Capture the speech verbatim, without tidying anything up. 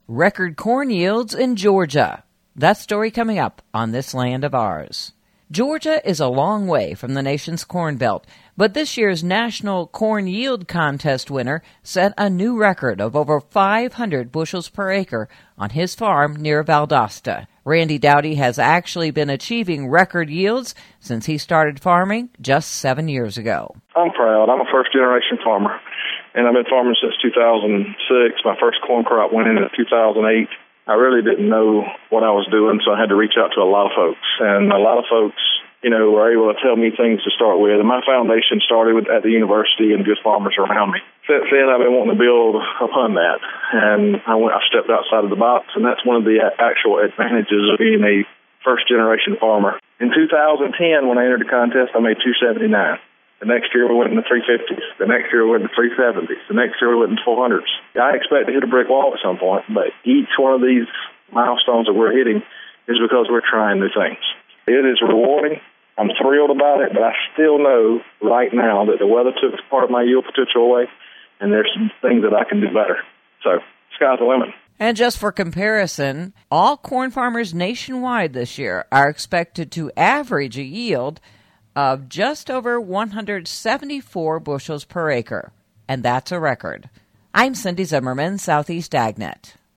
Record corn yields in Georgia. That story coming up on This Land of Ours. Georgia is a long way from the nation's Corn Belt, but this year's National Corn Yield Contest winner set a new record of over five hundred bushels per acre on his farm near Valdosta. Randy Dowdy has actually been achieving record yields since he started farming just seven years ago. I'm proud. I'm a first-generation farmer, and I've been farming since two thousand six. My first corn crop went in in two thousand eight. I really didn't know what I was doing, so I had to reach out to a lot of folks. And a lot of folks, you know, were able to tell me things to start with. And my foundation started with, at the university and good farmers around me. Since then, I've been wanting to build upon that. And I went, I stepped outside of the box, and that's one of the actual advantages of being a first-generation farmer. In two thousand ten, when I entered the contest, I made two seventy-nine. The next year, we went in the three fifties. The next year, we went in the three seventies. The next year, we went in the four hundreds. I expect to hit a brick wall at some point, but each one of these milestones that we're hitting is because we're trying new things. It is rewarding. I'm thrilled about it, but I still know right now that the weather took part of my yield potential away, and there's some things that I can do better. So, sky's the limit. And just for comparison, all corn farmers nationwide this year are expected to average a yield of just over one hundred seventy-four bushels per acre. And that's a record. I'm Cindy Zimmerman, Southeast AgNet.